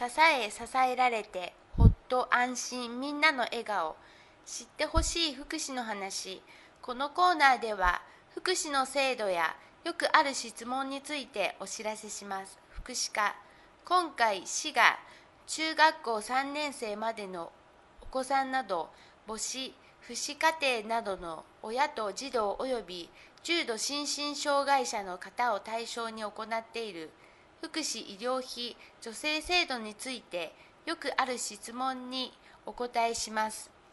支えられて、ほっと安心、みんなの笑顔、知ってほしい福祉の話。このコーナーでは、福祉の制度やよくある質問についてお知らせします。福祉課。今回、市が中学校3年生までのお子さんなど、母子、父子家庭などの親と児童及び重度心身障害者の方を対象に行っている福祉医療費助成制度についてよくある質問にお答えします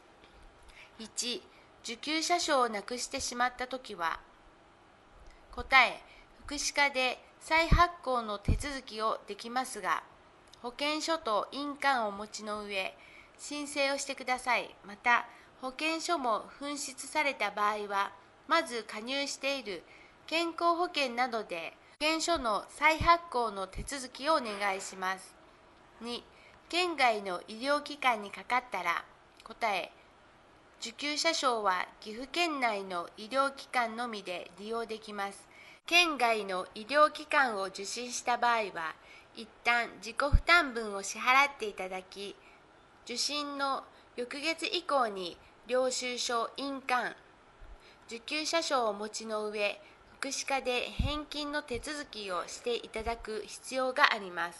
。1、受給者証をなくしてしまったときは、答え、福祉課で再発行の手続きをできますが、保険証と印鑑をお持ちの上、申請をしてください。また、保険証も紛失された場合は、まず加入している健康保険などで保険証の再発行の手続きをお願いします。2、県外の医療機関にかかったら、答え、受給者証は岐阜県内の医療機関のみで利用できます。県外の医療機関を受診した場合は、一旦自己負担分を支払っていただき、受診の翌月以降に領収書、印鑑、受給者証をお持ちの上、福祉課で返金の手続きをしていただく必要があります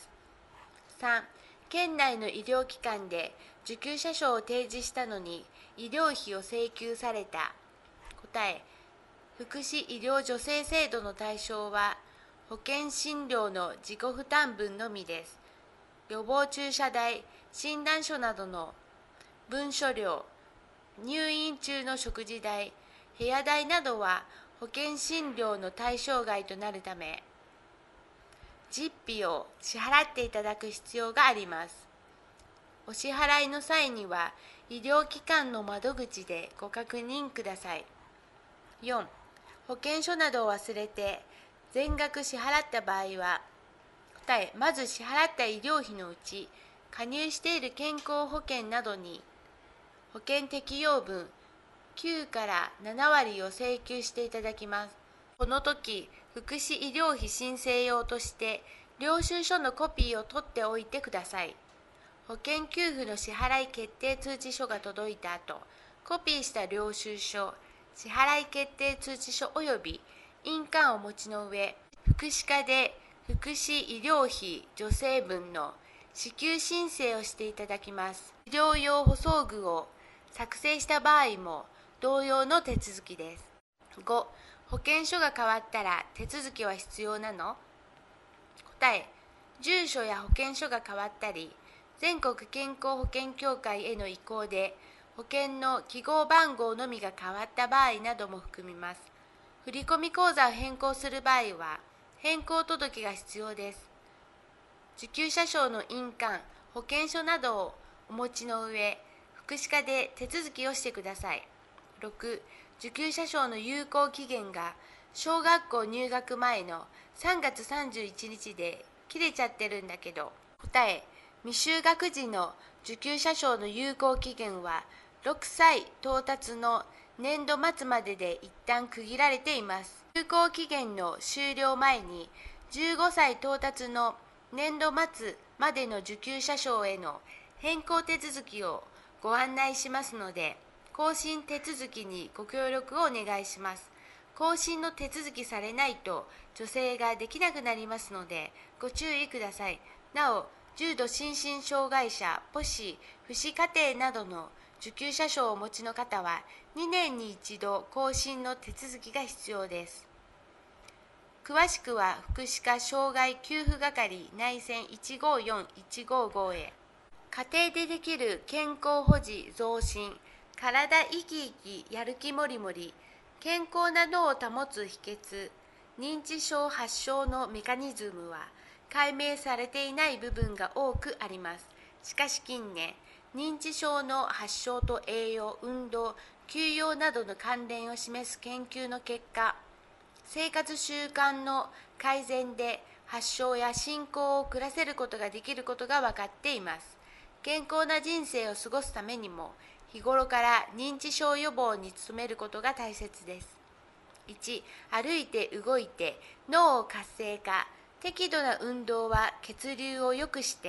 。3、県内の医療機関で受給者証を提示したのに医療費を請求された。答え、福祉医療助成制度の対象は保険診療の自己負担分のみです。予防注射代、診断書などの文書料、入院中の食事代、部屋代などは保険診療の対象外となるため、実費を支払っていただく必要があります。お支払いの際には、医療機関の窓口でご確認ください。4、保険証などを忘れて全額支払った場合は、答え、まず支払った医療費のうち、加入している健康保険などに、保険適用分9から7割を請求していただきます。この時、福祉医療費申請用として、領収書のコピーを取っておいてください。保険給付の支払い決定通知書が届いた後、コピーした領収書、支払い決定通知書及び印鑑をお持ちの上、福祉課で福祉医療費助成分の支給申請をしていただきます。医療用補装具を作成した場合も同様の手続きです。5、保険証が変わったら手続きは必要なの？答え、住所や保険証が変わったり、全国健康保険協会への移行で保険の記号番号のみが変わった場合なども含みます。振込口座を変更する場合は、変更届が必要です。受給者証の印鑑、保険証などをお持ちの上、福祉課で手続きをしてください。6、受給者証の有効期限が小学校入学前の3月31日で切れちゃってるんだけど、答え、未就学時の受給者証の有効期限は6歳到達の年度末までで一旦区切られています。有効期限の終了前に15歳到達の年度末までの受給者証への変更手続きをご案内しますので、更新手続きにご協力をお願いします。更新の手続きされないと助成ができなくなりますので、ご注意ください。なお、重度心身障害者、母子、父子家庭などの受給者証をお持ちの方は、2年に一度更新の手続きが必要です。詳しくは、福祉課障害給付係内線154-155へ。家庭でできる健康保持増進、体生き生きやる気もりもり、健康な脳を保つ秘訣、認知症発症のメカニズムは、解明されていない部分が多くあります。しかし近年、認知症の発症と栄養、運動、休養などの関連を示す研究の結果、生活習慣の改善で発症や進行を遅らせることができることが分かっています。健康な人生を過ごすためにも、日頃から認知症予防に努めることが大切です。1、歩いて動いて脳を活性化。適度な運動は血流を良くして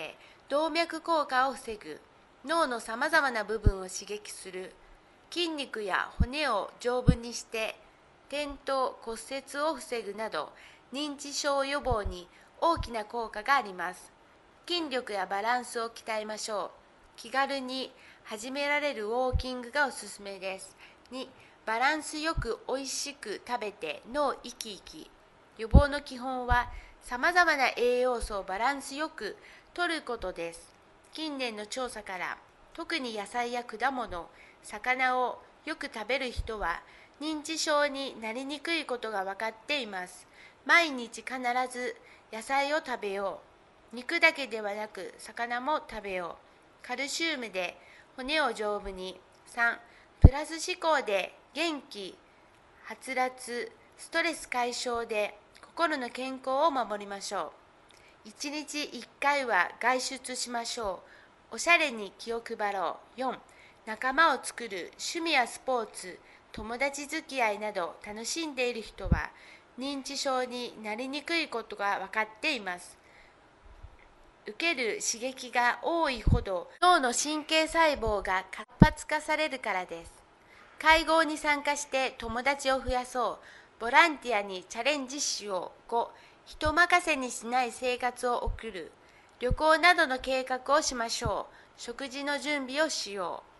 動脈硬化を防ぐ、脳のさまざまな部分を刺激する、筋肉や骨を丈夫にして転倒骨折を防ぐなど、認知症予防に大きな効果があります。筋力やバランスを鍛えましょう。気軽に始められるウォーキングがおすすめです。2、バランスよくおいしく食べて脳生き生き。予防の基本はさまざまな栄養素をバランスよく摂ることです。近年の調査から、特に野菜や果物、魚をよく食べる人は認知症になりにくいことが分かっています。毎日必ず野菜を食べよう。肉だけではなく魚も食べよう。カルシウムで骨を丈夫に。3、プラス思考で元気、はつらつ、ストレス解消で心の健康を守りましょう。1日1回は外出しましょう。おしゃれに気を配ろう。4、仲間を作る、趣味やスポーツ、友達付き合いなど楽しんでいる人は認知症になりにくいことが分かっています。受ける刺激が多いほど脳の神経細胞が活発化されるからです。会合に参加して友達を増やそう。ボランティアにチャレンジしよう。5、人任せにしない生活を送る。旅行などの計画をしましょう。食事の準備をしよう。